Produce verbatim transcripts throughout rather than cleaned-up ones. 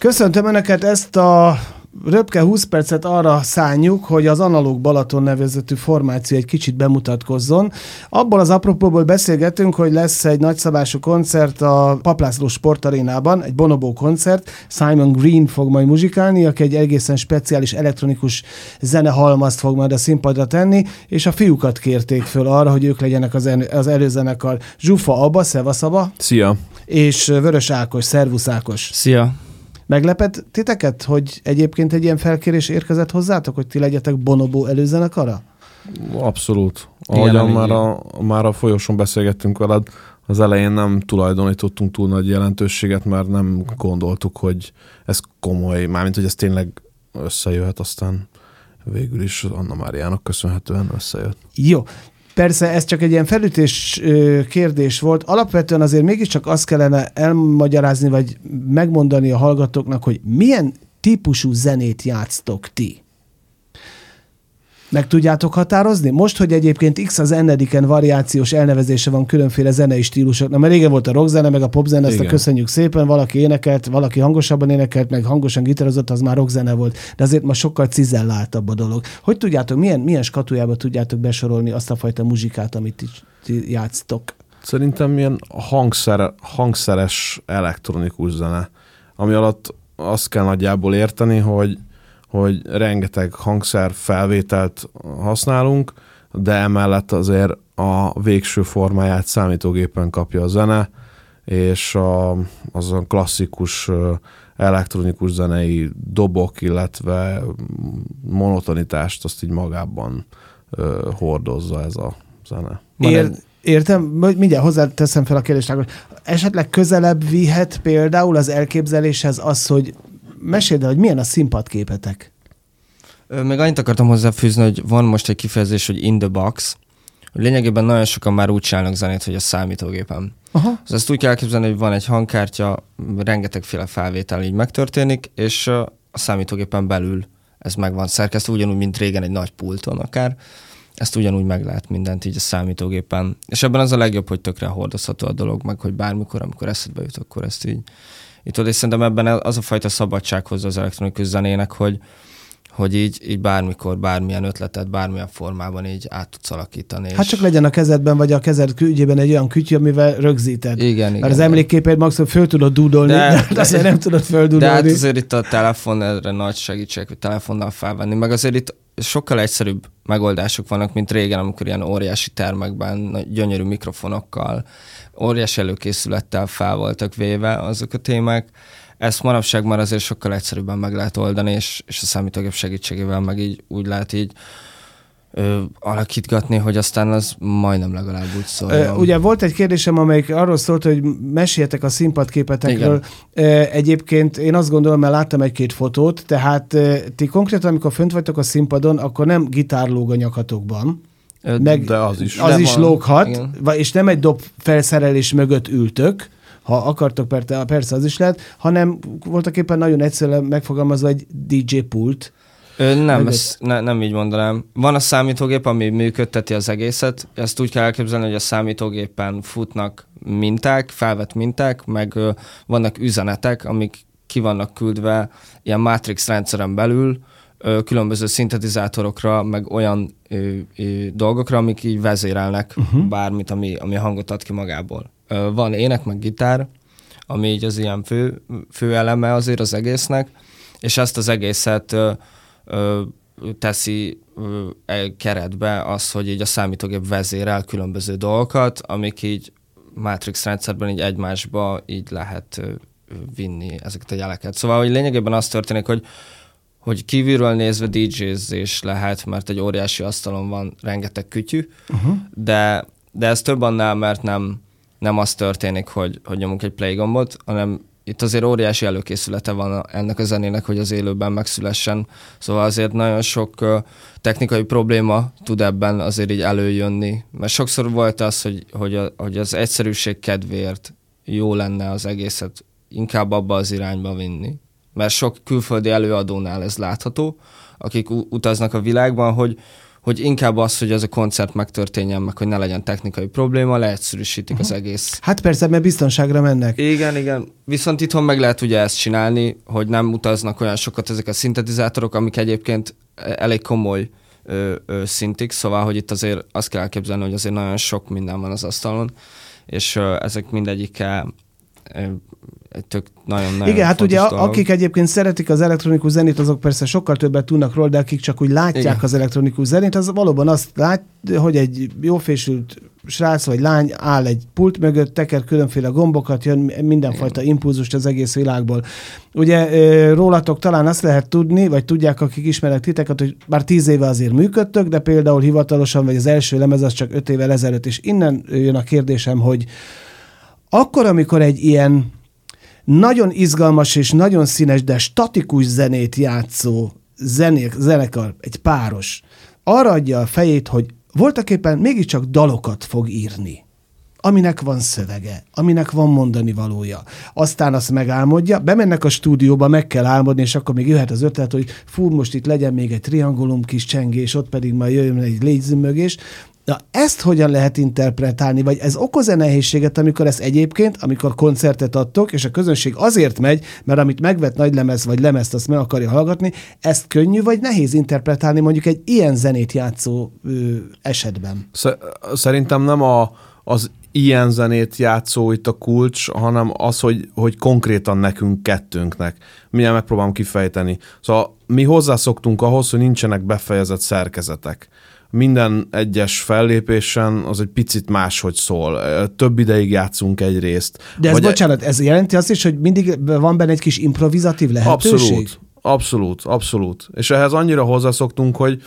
Köszöntöm Önöket, ezt a röpke húsz percet arra szánjuk, hogy az Analóg Balaton nevezetű formáció egy kicsit bemutatkozzon. Abból az apropóból beszélgetünk, hogy lesz egy nagyszabású koncert a Paplászló Sportarénában, egy Bonobo koncert. Simon Green fog majd muzsikálni, aki egy egészen speciális elektronikus zenehalmazt fog majd a színpadra tenni, és a fiúkat kérték föl arra, hogy ők legyenek az, el- az előzenekar. Zsufa Abba, szevasz Abba. Szia! És Vörös Ákos, szervusz Ákos. Szia! Meglepett titeket, hogy egyébként egy ilyen felkérés érkezett hozzátok, hogy ti legyetek Bonobo előzenekara? Abszolút. Ahogyan már a, már a folyosón beszélgettünk veled, az elején nem tulajdonítottunk túl nagy jelentőséget, mert nem gondoltuk, hogy ez komoly, mármint, hogy ez tényleg összejöhet, aztán végül is Anna Máriának köszönhetően összejött. Jó. Persze ez csak egy ilyen felütés kérdés volt. Alapvetően azért mégiscsak azt kellene elmagyarázni, vagy megmondani a hallgatóknak, hogy milyen típusú zenét játsztok ti. Meg tudjátok határozni? Most, hogy egyébként X az ennediken variációs elnevezése van különféle zenei stílusoknak, mert régen volt a rockzene, meg a popzene, ezt a köszönjük szépen, valaki énekelt, valaki hangosabban énekelt, meg hangosan gitározott, az már rockzene volt, de azért ma sokkal cizelláltabb a dolog. Hogy tudjátok, milyen, milyen skatujába tudjátok besorolni azt a fajta muzsikát, amit ti játsztok? Szerintem milyen hangszer, hangszeres elektronikus zene, ami alatt azt kell nagyjából érteni, hogy hogy rengeteg hangszer felvételt használunk, de emellett azért a végső formáját számítógépen kapja a zene, és a, az a klasszikus elektronikus zenei dobok, illetve monotonitást azt így magában ö, hordozza ez a zene. Ér, értem, mindjárt hozzáteszem fel a kérdést, hogy esetleg közelebb vihet például az elképzeléshez az, hogy meséld el, hogy milyen a színpadképetek. Még annyit akartam hozzáfűzni, hogy van most egy kifejezés, hogy in the box. Lényegében nagyon sokan már úgy csinálnak zenét, hogy a számítógépen. Aha. Ezt úgy kell elképzelni, hogy van egy hangkártya, rengetegféle felvétel így megtörténik, és a számítógépen belül ez meg van szerkesztve, ugyanúgy, mint régen egy nagy pulton akár. Ezt ugyanúgy meg lehet mindent így a számítógépen. És ebben az a legjobb, hogy tökre hordozható a dolog, meg hogy bármikor, amikor eszedbe jut, akkor ezt így Itt és szerintem ebben az a fajta szabadság hozza az elektronikus zenének, hogy, hogy így, így bármikor, bármilyen ötletet, bármilyen formában így át tudsz alakítani. Hát csak legyen a kezedben, vagy a kezed ügyében egy olyan kütyű, amivel rögzíted. Igen, Mert igen. az emlékképét maximum föl tudod dúdolni, de, de azért nem tudod földúdolni. De hát azért itt a telefon erre nagy segítség, hogy telefonnal felvenni. Meg azért itt sokkal egyszerűbb megoldások vannak, mint régen, amikor ilyen óriási termekben, gyönyörű mikrofonokkal, óriási előkészülettel fel voltak véve azok a témák. Ezt manapság már azért sokkal egyszerűbben meg lehet oldani, és, és a számítógép segítségével meg így úgy lehet így ö, alakítgatni, hogy aztán az majdnem legalább úgy szóljon. Ugye volt egy kérdésem, amelyik arról szólt, hogy meséljetek a színpadképetekről. Igen. Egyébként én azt gondolom, mert láttam egy-két fotót, tehát ti konkrétan, amikor fönt vagytok a színpadon, akkor nem gitár lóg a nyakatokban, meg de az is, az de is van. lóghat, Igen. És nem egy dob felszerelés mögött ültök, ha akartok, persze az is lehet, hanem voltaképpen nagyon egyszerűen megfogalmazva egy dé dzsé pult. Ö, nem, ezt ne, nem így mondanám. Van a számítógép, ami működteti az egészet. Ezt úgy kell elképzelni, hogy a számítógépen futnak minták, felvett minták, meg ö, vannak üzenetek, amik ki vannak küldve ilyen Matrix rendszeren belül, ö, különböző szintetizátorokra, meg olyan ö, ö, dolgokra, amik így vezérelnek uh-huh. bármit, ami, ami hangot ad ki magából. Ö, van ének, meg gitár, ami így az ilyen fő, fő eleme azért az egésznek, és ezt az egészet ö, ö, teszi ö, keretbe az, hogy így a számítógép vezérel különböző dolgokat, amik így Matrix rendszerben így egymásba így lehet ö, vinni ezeket a jeleket. Szóval, hogy lényegében az történik, hogy hogy kívülről nézve dé dzsézés lehet, mert egy óriási asztalon van rengeteg kütyű, uh-huh. de, de ez több annál, mert nem, nem az történik, hogy, hogy nyomunk egy play gombot, hanem itt azért óriási előkészülete van ennek a zenének, hogy az élőben megszülessen. Szóval azért nagyon sok uh, technikai probléma tud ebben azért így előjönni. Mert sokszor volt az, hogy, hogy, a, hogy az egyszerűség kedvéért jó lenne az egészet inkább abba az irányba vinni. Mert sok külföldi előadónál ez látható, akik utaznak a világban, hogy, hogy inkább az, hogy ez a koncert megtörténjen, meg hogy ne legyen technikai probléma, leegyszerűsítik uh-huh. az egész. Hát persze, mert biztonságra mennek. Igen, igen. Viszont itthon meg lehet ugye ezt csinálni, hogy nem utaznak olyan sokat ezek a szintetizátorok, amik egyébként elég komoly ö, ö, szintik, szóval, hogy itt azért azt kell elképzelni, hogy azért nagyon sok minden van az asztalon, és ö, ezek mindegyikkel ö, egy tök nagyon-nagyon Igen, hát ugye dolog. akik egyébként szeretik az elektronikus zenét, azok persze sokkal többet tudnak róla, de akik csak úgy látják Igen. az elektronikus zenét, az valóban azt lát, hogy egy jófésült srác vagy lány áll egy pult mögött, teker különféle gombokat, jön mindenfajta Igen. impulzust az egész világból. Ugye rólatok talán azt lehet tudni, vagy tudják, akik ismernek titeket, hogy már tíz éve azért működtök, de például hivatalosan, vagy az első lemez az csak öt évvel ezelőtt, és innen jön a kérdésem, hogy akkor, amikor egy ilyen nagyon izgalmas és nagyon színes, de statikus zenét játszó zenék, zenekar, egy páros, arra adja a fejét, hogy voltaképpen mégiscsak dalokat fog írni, aminek van szövege, aminek van mondani valója. Aztán azt megálmodja, bemennek a stúdióba, meg kell álmodni, és akkor még jöhet az ötlet, hogy fú, most itt legyen még egy triangulum kis csengés, ott pedig majd jöjjön egy légyzümmögés. Na, ezt hogyan lehet interpretálni, vagy ez okoz-e nehézséget, amikor ez egyébként, amikor koncertet adtok, és a közönség azért megy, mert amit megvett nagylemez, vagy lemezt, azt meg akarja hallgatni, ezt könnyű, vagy nehéz interpretálni mondjuk egy ilyen zenét játszó ö, esetben? Szerintem nem a, az ilyen zenét játszó itt a kulcs, hanem az, hogy, hogy konkrétan nekünk kettőnknek. Milyen megpróbálom kifejteni. Szóval mi hozzászoktunk ahhoz, hogy nincsenek befejezett szerkezetek. Minden egyes fellépésen az egy picit máshogy szól. Több ideig játszunk egy részt. De ez, bocsánat, ez jelenti azt is, hogy mindig van benne egy kis improvizatív lehetőség? Abszolút, abszolút, abszolút. És ehhez annyira hozzászoktunk, hogy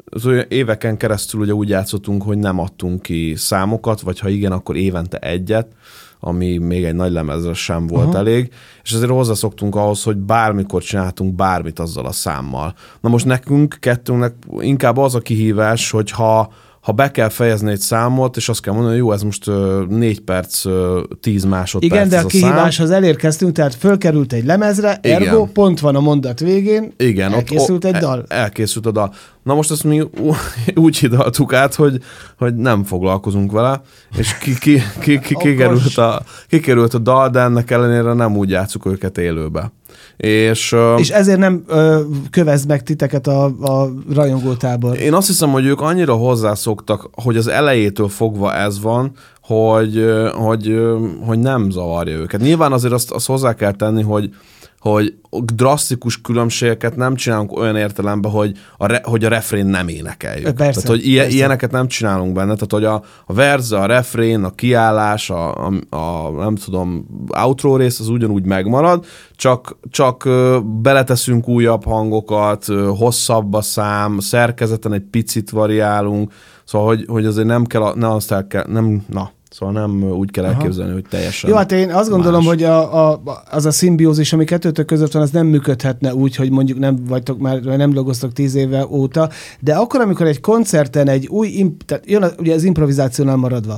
éveken keresztül ugye úgy játszottunk, hogy nem adtunk ki számokat, vagy ha igen, akkor évente egyet, ami még egy nagy lemezre sem volt Aha. elég, és ezért hozzászoktunk ahhoz, hogy bármikor csináltunk bármit azzal a számmal. Na most nekünk, kettőnknek inkább az a kihívás, hogy ha, ha be kell fejezni egy számot, és azt kell mondani, hogy jó, ez most uh, négy perc, uh, tíz másodperc. Igen, de a, a kihíváshoz elérkeztünk, tehát fölkerült egy lemezre, Igen. ergo pont van a mondat végén, Igen, elkészült ott, egy dal. Elkészült a dal. Na most ezt mi úgy hidaltuk át, hogy, hogy nem foglalkozunk vele, és ki, ki, ki, ki, kikerült, a, kikerült a dal, de ennek ellenére nem úgy játsszuk őket élőbe. És, és ezért nem ö, kövez meg titeket a, a rajongótábor. Én azt hiszem, hogy ők annyira hozzászoktak, hogy az elejétől fogva ez van, hogy, hogy, hogy nem zavarja őket. Nyilván azért azt, azt hozzá kell tenni, hogy hogy drasztikus különbségeket nem csinálunk olyan értelemben, hogy a, re, hogy a refrén nem énekeljük. Persze, tehát, hogy ilyen, persze. ilyeneket nem csinálunk benne. Tehát, hogy a, a verze, a refrén, a kiállás, a, a, a nem tudom, outro rész az ugyanúgy megmarad, csak, csak beleteszünk újabb hangokat, hosszabb a szám, szerkezeten egy picit variálunk, szóval, hogy, hogy azért nem kell, a, ne azt el kell, nem, na, Szóval nem úgy kell elképzelni, Aha. hogy teljesen Jó, hát én azt gondolom, más. hogy a, a, az a szimbiózis, ami kettőtök között van, az nem működhetne úgy, hogy mondjuk nem vagytok már, nem logoztok tíz éve óta, de akkor, amikor egy koncerten egy új, imp, tehát jön a, ugye az improvizációnál maradva,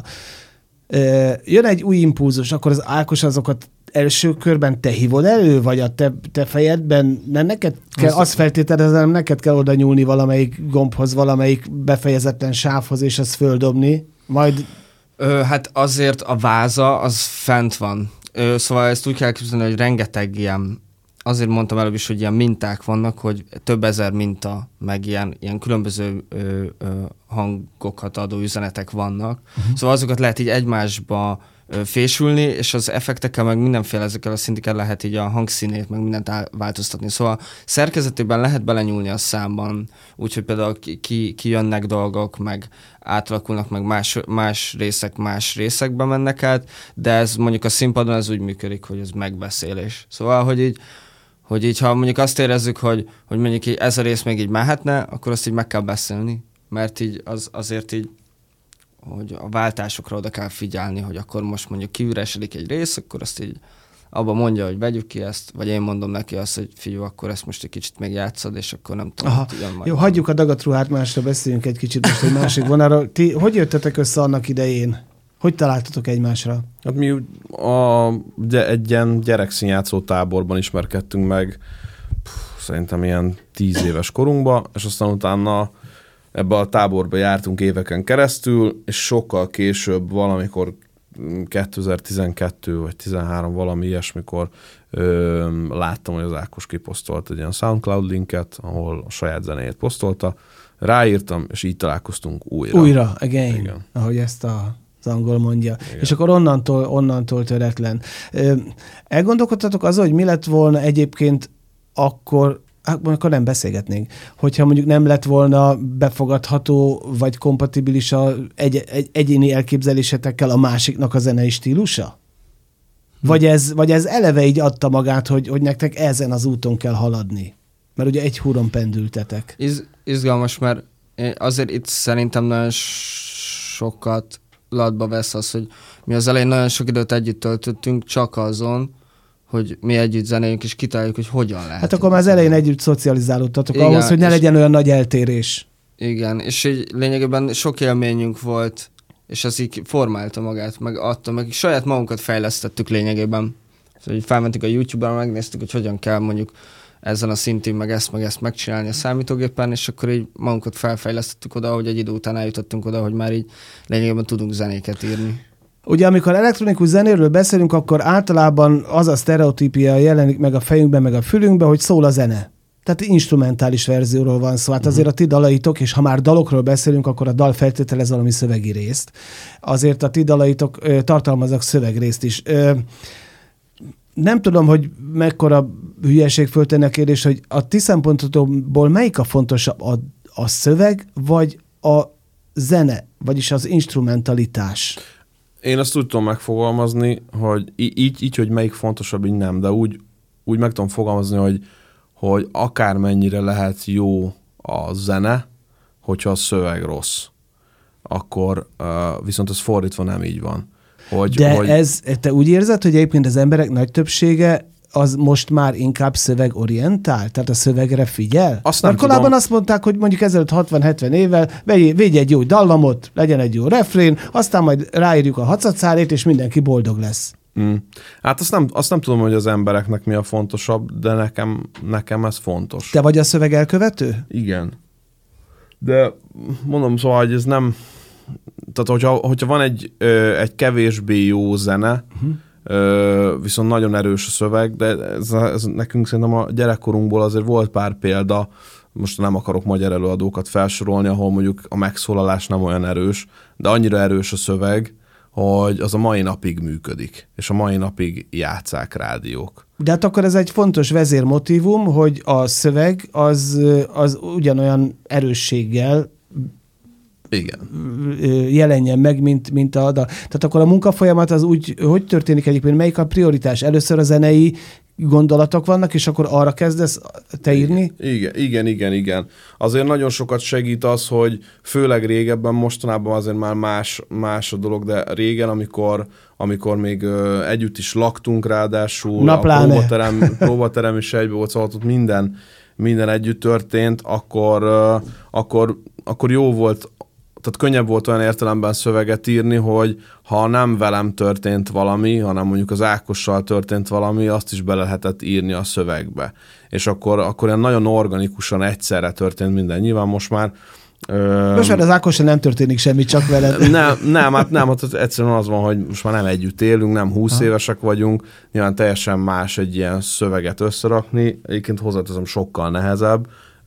jön egy új impulzus, akkor az Ákos azokat első körben te hívod elő, vagy a te, te fejedben, nem neked kell, azt, azt feltételezem, neked kell oda nyúlni valamelyik gombhoz, valamelyik befejezetlen sávhoz, és azt földobni, majd Ö, hát azért a váza az fent van. Ö, szóval ezt úgy kell képzelni, hogy rengeteg ilyen, azért mondtam előbb is, hogy ilyen minták vannak, hogy több ezer minta, meg ilyen, ilyen különböző ö, ö, hangokat adó üzenetek vannak. Uh-huh. Szóval azokat lehet így egymásba ö, fésülni, és az effektekkel, meg mindenféle ezekkel a szintikkel lehet így a hangszínét, meg mindent változtatni. Szóval szerkezetében lehet belenyúlni a számban, úgyhogy például ki, ki, ki jönnek dolgok, meg átalakulnak, meg más, más részek más részekbe mennek át, de ez mondjuk a színpadon ez úgy működik, hogy ez megbeszélés. Szóval, hogy így, hogy így ha mondjuk azt érezzük, hogy, hogy mondjuk így ez a rész még így mehetne, akkor azt így meg kell beszélni, mert így az, azért így, hogy a váltásokra oda kell figyelni, hogy akkor most mondjuk kiüresedik egy rész, akkor azt így abba mondja, hogy vegyük ki ezt, vagy én mondom neki azt, hogy figyelj, akkor ezt most egy kicsit még játszod, és akkor nem tudom. Aha. Jó, hagyjuk a dagatruhát másra, beszéljünk egy kicsit most egy másik vonalról. Ti hogy jöttetek össze annak idején? Hogy találtatok egymásra? Hát mi a, de egy ilyen gyerekszínjátszó táborban ismerkedtünk meg, pff, szerintem ilyen tíz éves korunkban, és aztán utána ebbe a táborba jártunk éveken keresztül, és sokkal később, valamikor kétezer-tizenkettő vagy tizenhárom valami ilyesmikor ö, láttam, hogy az Ákos kiposztolt egy ilyen SoundCloud linket, ahol a saját zenéjét posztolta, ráírtam, és így találkoztunk újra. Újra, again, igen. Ahogy ezt a, az angol mondja. Igen. És akkor onnantól, onnantól töretlen. Ö, elgondolkodtatok azon, hogy mi lett volna egyébként akkor, akkor nem beszélgetnénk, hogyha mondjuk nem lett volna befogadható, vagy kompatibilis a egy, egy, egyéni elképzelésetekkel a másiknak a zenei stílusa? Vagy ez, vagy ez eleve így adta magát, hogy, hogy nektek ezen az úton kell haladni? Mert ugye egy húron pendültetek. Iz, izgalmas, mert azért itt szerintem nagyon sokat latba vesz az, hogy mi az elején nagyon sok időt együtt töltöttünk, csak azon, hogy mi együtt zenéljünk, és kitaláljuk, hogy hogyan lehet. Hát akkor már az elején együtt szocializálódtatok igen, ahhoz, hogy ne legyen olyan nagy eltérés. Igen, és így lényegében sok élményünk volt, és az így formálta magát, meg adta, meg saját magunkat fejlesztettük lényegében. Szóval így felmentük a YouTube-ra, megnéztük, hogy hogyan kell mondjuk ezen a szintén, meg ezt, meg ezt megcsinálni a számítógépen, és akkor így magunkat felfejlesztettük oda, hogy egy idő után eljutottunk oda, hogy már így lényegében tudunk zenéket írni. Ugye amikor elektronikus zenéről beszélünk, akkor általában az a sztereotípia jelenik meg a fejünkben, meg a fülünkben, hogy szól a zene. Tehát instrumentális verzióról van szó. Hát azért a ti dalaitok, és ha már dalokról beszélünk, akkor a dal feltételez valami szövegi részt. Azért a ti dalaitok ö, tartalmaznak szövegrészt is. Ö, nem tudom, hogy mekkora hülyeség föltenni a kérdés, hogy a ti szempontotokból melyik a fontosabb, a, a szöveg, vagy a zene, vagyis az instrumentalitás? Én azt úgy tudom megfogalmazni, hogy így, így hogy melyik fontosabb, így nem, de úgy, úgy meg tudom fogalmazni, hogy, hogy akármennyire lehet jó a zene, hogyha a szöveg rossz, akkor uh, viszont ez fordítva nem így van. Hogy, de hogy... ez, te úgy érzed, hogy egyébként az emberek nagy többsége az most már inkább szövegorientált? Tehát a szövegre figyel? Azt nem korábban tudom. azt mondták, hogy mondjuk ezelőtt hatvan-hetven évvel védj egy jó dallamot, legyen egy jó refrén, aztán majd ráírjuk a hacacárét, és mindenki boldog lesz. Mm. Hát azt nem, azt nem tudom, hogy az embereknek mi a fontosabb, de nekem, nekem ez fontos. Te vagy a szöveg elkövető? Igen. De mondom, szóval, hogy ez nem... Tehát, hogyha, hogyha van egy, ö, egy kevésbé jó zene, uh-huh. ö, viszont nagyon erős a szöveg, de ez, ez nekünk szerintem a gyerekkorunkból azért volt pár példa, most nem akarok magyar előadókat felsorolni, ahol mondjuk a megszólalás nem olyan erős, de annyira erős a szöveg, hogy az a mai napig működik, és a mai napig játsszák rádiók. De hát akkor ez egy fontos vezérmotívum, hogy a szöveg az, az ugyanolyan erősséggel igen. jelenjen meg, mint, mint a dal. Tehát akkor a munkafolyamat az úgy, hogy történik egyébként, melyik a prioritás? Először a zenei gondolatok vannak, és akkor arra kezdesz te írni? Igen, igen, igen, igen. Azért nagyon sokat segít az, hogy főleg régebben, mostanában azért már más, más a dolog, de régen, amikor, amikor még ö, együtt is laktunk ráadásul, Na, a pláne. próbaterem, próbaterem is egybe volt, szóval ott minden, minden együtt történt, akkor, ö, akkor, akkor jó volt, tehát könnyebb volt olyan értelemben szöveget írni, hogy ha nem velem történt valami, hanem mondjuk az Ákossal történt valami, azt is bele lehetett írni a szövegbe. És akkor, akkor ilyen nagyon organikusan egyszerre történt minden. Nyilván most már... Ö... Most már az Ákossal nem történik semmi, csak veled. Nem, nem, hát nem, hát egyszerűen az van, hogy most már nem együtt élünk, nem húsz ha. évesek vagyunk, nyilván teljesen más egy ilyen szöveget összerakni. Egyébként hozzáteszem, sokkal nehezebb,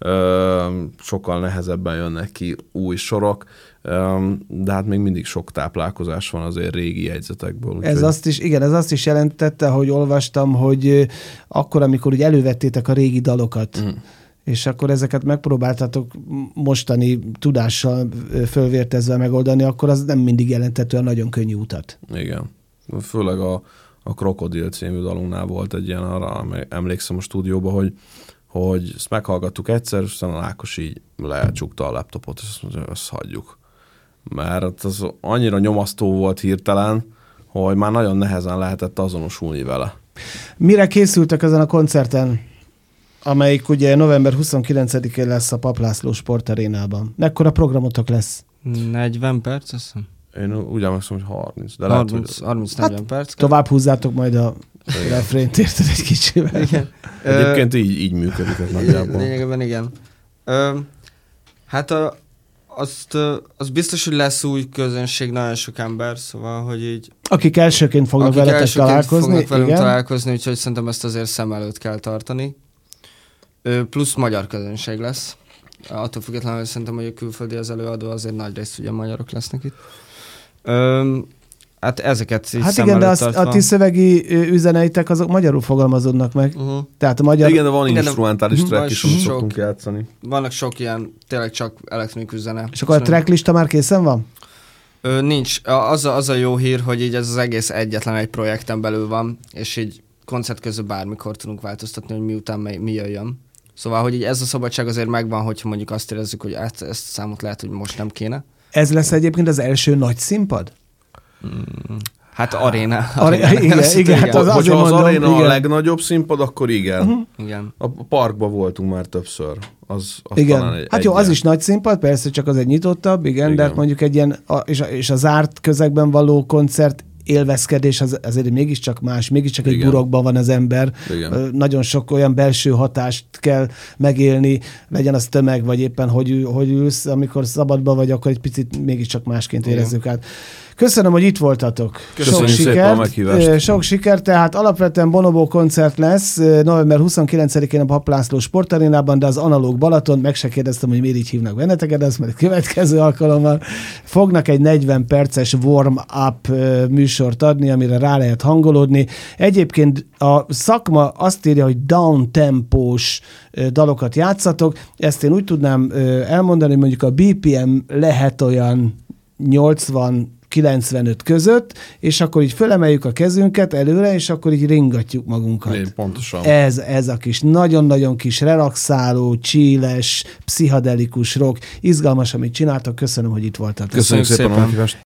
Ö, sokkal nehezebben jönnek ki új sorok, ö, de hát még mindig sok táplálkozás van azért régi jegyzetekből. Ez azt is, igen, ez azt is jelentette, hogy olvastam, hogy akkor, amikor ugye elővettétek a régi dalokat, mm. és akkor ezeket megpróbáltatok mostani tudással fölvértezve megoldani, akkor az nem mindig jelentett olyan nagyon könnyű utat. Igen. Főleg a, a Krokodil című dalunknál volt egy ilyen, arra emlékszem a stúdióban, hogy hogy ezt meghallgattuk egyszer, és aztán a Ákos így lecsukta a laptopot, és azt mondja, hogy azt hagyjuk. Mert az annyira nyomasztó volt hirtelen, hogy már nagyon nehezen lehetett azonosulni vele. Mire készültek ezen a koncerten, amelyik ugye november huszonkilencedikén lesz a Papp László Sportarénában? Mekkora programotok lesz? negyven perc, azt hiszem. Én úgy emlékszem, hogy harminc. De harminc-negyven hát, perc. Tovább húzzátok majd a refrént, érted egy kicsivel. Igen. Egyébként így, így működik ez nagyjából. Lényegében igen. Ö, hát a, azt, az biztos, hogy lesz új közönség, nagyon sok ember, szóval, hogy így... Akik elsőként fognak akik veletek elsőként találkozni. fognak velünk igen. találkozni, úgyhogy szerintem ezt azért szem előtt kell tartani. Plusz magyar közönség lesz. Attól függetlenül szerintem, hogy a külföldi az előadó, azért nagy részt ugye magyarok lesznek itt. Öm, hát ezeket így Hát szem igen, de előtt az, tartva. a ti szövegi ö, üzeneitek azok magyarul fogalmazódnak meg. Uh-huh. Tehát a magyar... Igen, de van Igen, de- instrumentális Mhm. track is, amit Sok- szoktunk játszani. Vannak sok ilyen, tényleg csak elektronikus zene. És akkor a tracklista már készen van? Ö, nincs. A- Az a, az a jó hír, hogy így ez az egész egyetlen egy projekten belül van, és így koncert közben bármikor tudunk változtatni, hogy miután mi, mi jöjjön. Szóval, hogy így ez a szabadság azért megvan, hogyha mondjuk azt érezzük, hogy ezt, ezt a számot lehet, hogy most nem kéne. Ez lesz egyébként az első nagy színpad? Hát aréna. Are- igen, igen, hát az- Hogyha azért az mondom, aréna a igen. legnagyobb színpad, akkor igen. Uh-huh. Igen. A parkban voltunk már többször. Az, az Igen. talán egy, Hát jó, egy az ilyen. is nagy színpad, persze, csak az egy nyitottabb, igen, igen. de Igen. hát mondjuk egy ilyen, a, és, a, és a zárt közegben való koncert élvezkedés az, azért mégiscsak más, mégiscsak egy Igen. burokban van az ember. Igen. Ö, Nagyon sok olyan belső hatást kell megélni, legyen az tömeg, vagy éppen hogy, ül- hogy ülsz, amikor szabadban vagy, akkor egy picit mégiscsak másként Igen. érezzük át. Köszönöm, hogy itt voltatok. Köszönjük sok szépen sikert, a meghívást. ö, Sok sikert, tehát alapvetően Bonobo koncert lesz ö, november huszonkilencedikén a Papp László Sportarénában, de az Analóg Balaton, meg se kérdeztem, hogy miért így hívnak benneteket, de azt majd a következő alkalommal fognak egy negyven perces warm-up ö, műsort adni, amire rá lehet hangolódni. Egyébként a szakma azt írja, hogy down-tempós ö, dalokat játszatok. Ezt én úgy tudnám ö, elmondani, hogy mondjuk a bé pé em lehet olyan nyolcvan kilencvenöt között, és akkor így fölemeljük a kezünket előre, és akkor így ringatjuk magunkat. Én pontosan. Ez, ez a kis, nagyon-nagyon kis relaxáló, chilles, pszichedelikus rock. Izgalmas, amit csináltak. Köszönöm, hogy itt voltatok. Köszönjük szépen a szépen. meghívást.